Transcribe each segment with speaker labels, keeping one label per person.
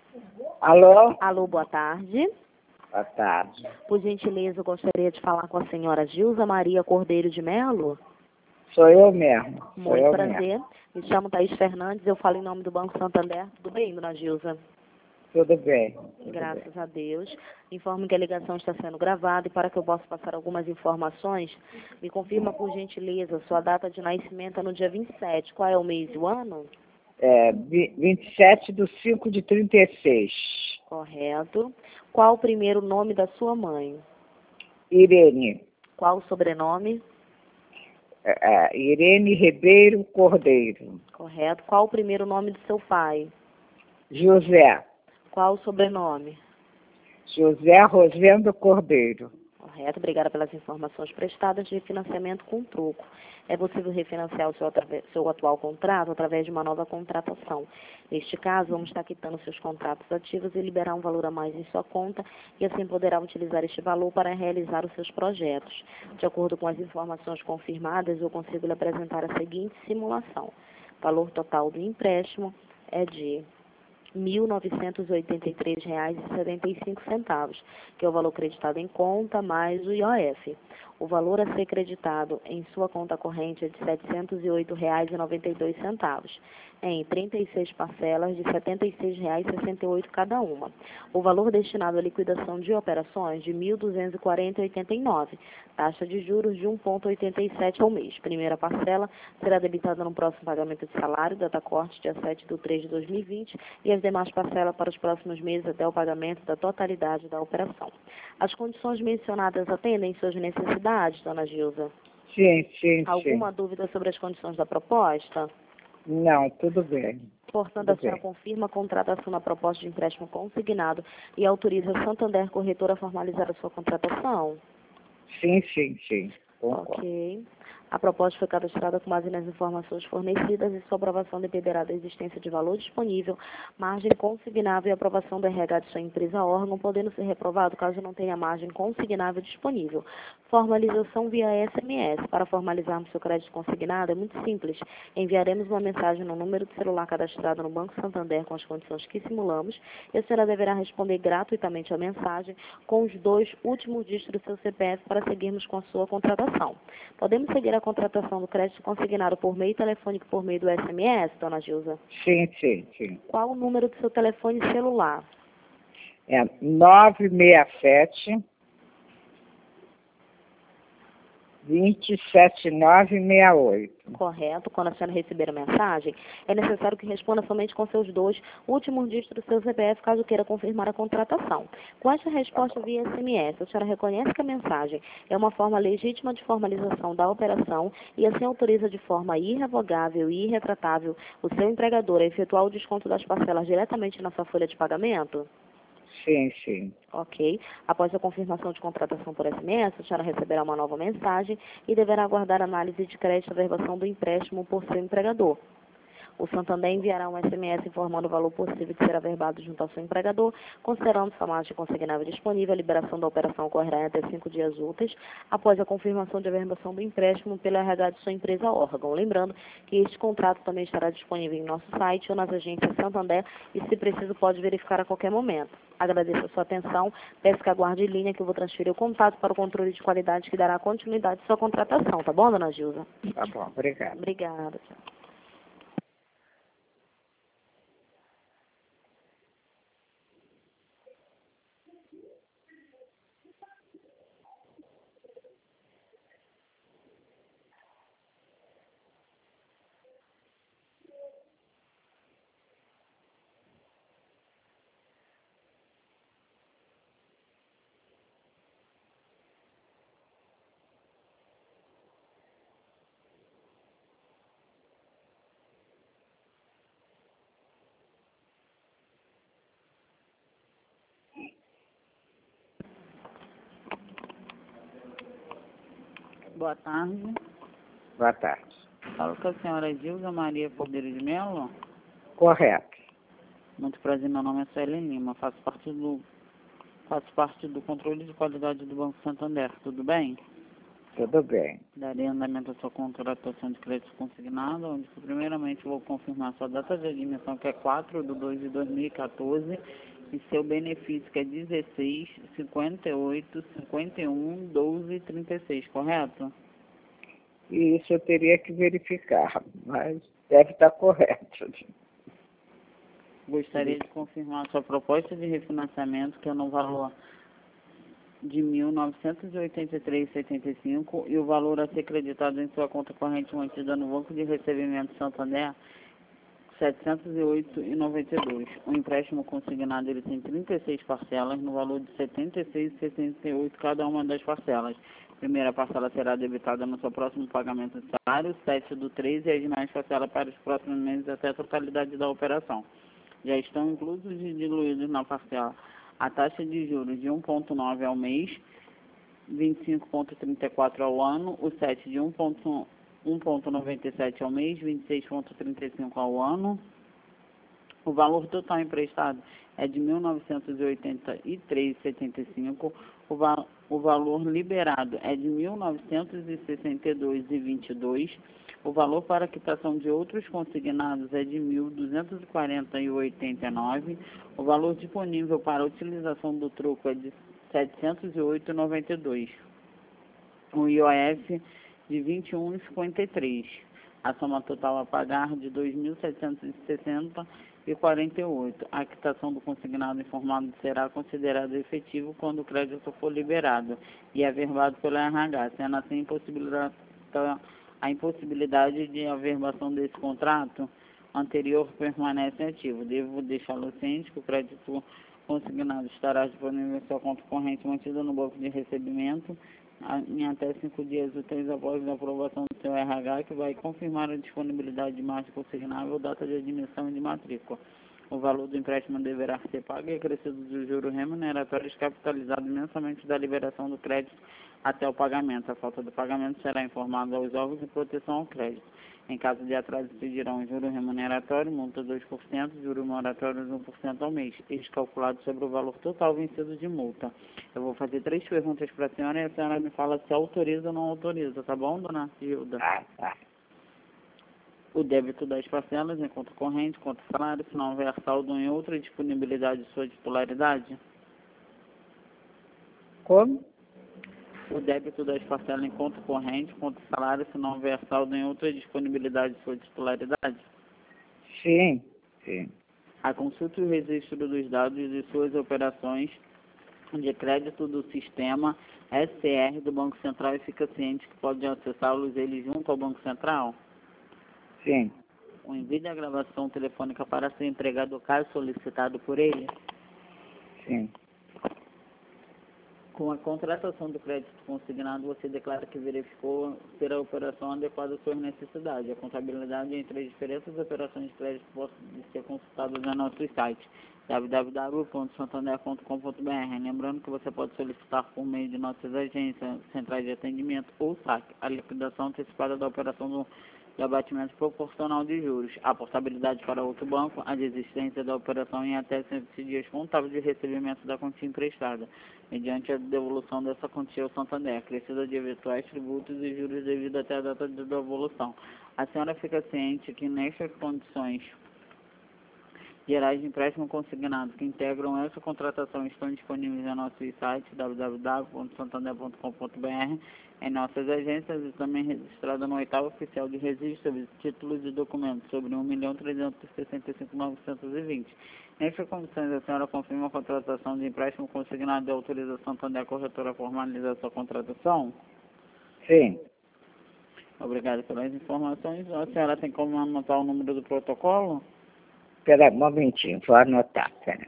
Speaker 1: Alô?
Speaker 2: Alô, boa tarde.
Speaker 1: Boa tarde.
Speaker 2: Por gentileza, eu gostaria de falar com a senhora Gilza Maria Cordeiro de Melo.
Speaker 1: Sou eu mesmo.
Speaker 2: Muito prazer. Me chamo Thaís Fernandes, eu falo em nome do Banco Santander. Tudo bem, dona Gilza?
Speaker 1: Tudo bem.
Speaker 2: Graças a Deus. Informo que a ligação está sendo gravada e para que eu possa passar algumas informações, me confirma, por gentileza, sua data de nascimento é no dia 27. Qual é o mês e o ano?
Speaker 1: 27/5/36.
Speaker 2: Correto. Qual o primeiro nome da sua mãe?
Speaker 1: Irene.
Speaker 2: Qual o sobrenome?
Speaker 1: Irene Ribeiro Cordeiro.
Speaker 2: Correto. Qual o primeiro nome do seu pai?
Speaker 1: José.
Speaker 2: Qual o sobrenome?
Speaker 1: José Rosendo Cordeiro.
Speaker 2: Correto. Obrigada pelas informações prestadas de financiamento com troco. É possível refinanciar o seu atual contrato através de uma nova contratação. Neste caso, vamos estar quitando seus contratos ativos e liberar um valor a mais em sua conta e assim poderá utilizar este valor para realizar os seus projetos. De acordo com as informações confirmadas, eu consigo lhe apresentar a seguinte simulação. O valor total do empréstimo é de R$ 1.983,75, que é o valor creditado em conta mais o IOF. O valor a ser creditado em sua conta corrente é de R$ 708,92, em 36 parcelas de R$ 76,68 cada uma. O valor destinado à liquidação de operações de R$ 1.240,89, taxa de juros de 1,87 ao mês. Primeira parcela será debitada no próximo pagamento de salário, data corte dia 7/3/2020, e as demais parcelas para os próximos meses até o pagamento da totalidade da operação. As condições mencionadas atendem suas necessidades, dona Gilza?
Speaker 1: Sim.
Speaker 2: Alguma dúvida sobre as condições da proposta?
Speaker 1: Não, tudo bem.
Speaker 2: Portanto, a senhora confirma a contratação da proposta de empréstimo consignado e autoriza a Santander Corretora a formalizar a sua contratação?
Speaker 1: Sim. Concordo.
Speaker 2: Ok. A proposta foi cadastrada com base nas informações fornecidas e sua aprovação dependerá da existência de valor disponível, margem consignável e aprovação do RH de sua empresa órgão, podendo ser reprovado caso não tenha margem consignável disponível. Formalização via SMS. Para formalizarmos seu crédito consignado é muito simples. Enviaremos uma mensagem no número de celular cadastrado no Banco Santander com as condições que simulamos e a senhora deverá responder gratuitamente a mensagem com os 2 últimos dígitos do seu CPF para seguirmos com a sua contratação. Podemos seguir a contratação do crédito consignado por meio telefônico por meio do SMS, dona Gilza?
Speaker 1: Sim.
Speaker 2: Qual o número do seu telefone celular?
Speaker 1: 967 27968.
Speaker 2: Correto. Quando a senhora receber a mensagem, é necessário que responda somente com seus 2 últimos dígitos do seu CPF, caso queira confirmar a contratação. Com esta resposta via SMS, a senhora reconhece que a mensagem é uma forma legítima de formalização da operação e assim autoriza de forma irrevogável e irretratável o seu empregador a efetuar o desconto das parcelas diretamente na sua folha de pagamento?
Speaker 1: Sim.
Speaker 2: Ok. Após a confirmação de contratação por SMS, a senhora receberá uma nova mensagem e deverá aguardar análise de crédito e averbação do empréstimo por seu empregador. O Santander enviará um SMS informando o valor possível de ser averbado junto ao seu empregador, considerando sua margem consignável disponível. A liberação da operação ocorrerá em até 5 dias úteis, após a confirmação de averbação do empréstimo pelo RH de sua empresa órgão. Lembrando que este contrato também estará disponível em nosso site ou nas agências Santander e, se preciso, pode verificar a qualquer momento. Agradeço a sua atenção, peço que aguarde em linha que eu vou transferir o contato para o controle de qualidade que dará continuidade à sua contratação, tá bom, dona Gilza?
Speaker 1: Tá bom, obrigado.
Speaker 2: Obrigada, tchau.
Speaker 3: Boa tarde.
Speaker 1: Boa tarde.
Speaker 3: Falo com a senhora Gilza Maria Cordeiro de Melo.
Speaker 1: Correto.
Speaker 3: Muito prazer, meu nome é Sueli Lima. Faço parte do controle de qualidade do Banco Santander. Tudo bem?
Speaker 1: Tudo bem.
Speaker 3: Darei andamento à sua contratação de crédito consignado, onde primeiramente vou confirmar sua data de admissão, que é 4/2/2014, e seu benefício, que é 16, 58, 51, 12 36, correto?
Speaker 1: E isso eu teria que verificar, mas deve estar correto.
Speaker 3: Gostaria de confirmar sua proposta de refinanciamento, que é no valor de R$ 1.983,75 e o valor a ser creditado em sua conta corrente mantida no Banco de Recebimento Santander, R$ 708,92. O empréstimo consignado ele tem 36 parcelas no valor de R$ 76,68 cada uma das parcelas. Primeira parcela será debitada no seu próximo pagamento de salário, 7/3, e as demais parcelas para os próximos meses até a totalidade da operação. Já estão inclusos e diluídos na parcela a taxa de juros de 1,9 ao mês, 25,34 ao ano, o 7 de 1,97 ao mês, 26,35 ao ano. O valor total emprestado é de R$ 1.983,75. O valor liberado é de R$ 1.962,22. O valor para quitação de outros consignados é de R$ 1.240,89. O valor disponível para utilização do troco é de R$ 708,92. O IOF de R$ 21,53. A soma total a pagar de R$ 2.760,48. A quitação do consignado informado será considerado efetivo quando o crédito for liberado e averbado pela RH, sendo assim a impossibilidade de averbação desse contrato anterior permanece ativo. Devo deixá-lo ciente que o crédito consignado estará disponível em sua conta corrente mantida no banco de recebimento em até 5 dias úteis após a aprovação do seu RH, que vai confirmar a disponibilidade de margem consignável, data de admissão e de matrícula. O valor do empréstimo deverá ser pago e acrescido dos juros remuneratórios capitalizados mensalmente da liberação do crédito até o pagamento. A falta do pagamento será informada aos órgãos de proteção ao crédito. Em caso de atraso, incidirão juros remuneratórios, multa 2%, juros moratórios 1% ao mês, eles calculados sobre o valor total vencido de multa. Eu vou fazer 3 perguntas para a senhora e a senhora me fala se autoriza ou não autoriza, tá bom, dona Gilda?
Speaker 1: Tá.
Speaker 3: O débito das parcelas em conta corrente, conta salário, se não houver saldo em outra disponibilidade de sua titularidade.
Speaker 1: Como?
Speaker 3: O débito das parcelas em conta corrente, conta salário, se não houver saldo em outra disponibilidade de sua titularidade.
Speaker 1: Sim.
Speaker 3: A consulta e o registro dos dados de suas operações de crédito do sistema SCR do Banco Central e fica ciente que pode acessá-los ele junto ao Banco Central.
Speaker 1: Sim.
Speaker 3: O envio da gravação telefônica para ser empregado caso solicitado por ele.
Speaker 1: Sim.
Speaker 3: Com a contratação do crédito consignado, você declara que verificou ser a operação adequada às suas necessidades. A contabilidade entre as diferentes operações de crédito pode ser consultada no nosso site www.santander.com.br. Lembrando que você pode solicitar por meio de nossas agências, centrais de atendimento ou SAC, a liquidação antecipada da operação do abatimento proporcional de juros, a portabilidade para outro banco, a desistência da operação em até 120 dias contáveis de recebimento da quantia emprestada, mediante a devolução dessa quantia ao Santander, acrescida de eventuais tributos e juros devido até a data de devolução. A senhora fica ciente que nestas condições gerais de empréstimo consignado que integram essa contratação estão disponíveis no nosso site www.santander.com.br, em nossas agências e também registrada no 8º oficial de registro de títulos e documentos sobre 1.365.920. Nestas condições, a senhora confirma a contratação de empréstimo consignado e autoriza a Santander Corretora a formalizar sua contratação?
Speaker 1: Sim.
Speaker 3: Obrigado pelas informações. A senhora tem como anotar o número do protocolo?
Speaker 1: Espera um momentinho, vou anotar. Pera.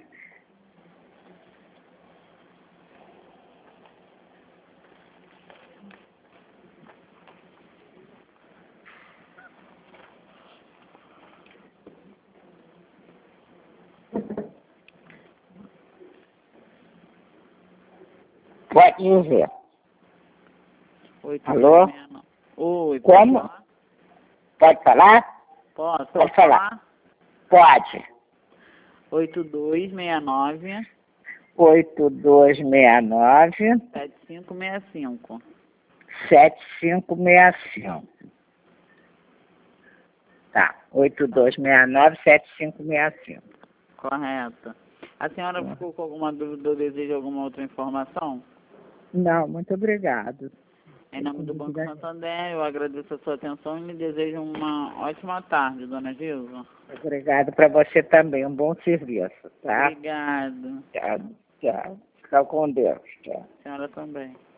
Speaker 1: Pode dizer. Alô?
Speaker 3: Oi,
Speaker 1: Como? Pode falar?
Speaker 3: Pode
Speaker 1: falar? Pode.
Speaker 3: 8269
Speaker 1: 8269
Speaker 3: 7565.
Speaker 1: 7565. Tá, 8269-7565.
Speaker 3: Correto. A senhora ficou com alguma dúvida ou deseja alguma outra informação?
Speaker 1: Não, muito obrigado.
Speaker 3: Em nome do Banco Santander, eu agradeço a sua atenção e lhe desejo uma ótima tarde, dona Gilza.
Speaker 1: Obrigado para você também, um bom serviço, tá?
Speaker 3: Obrigado.
Speaker 1: Tchau, tchau. Fica com Deus, tchau.
Speaker 3: A senhora também.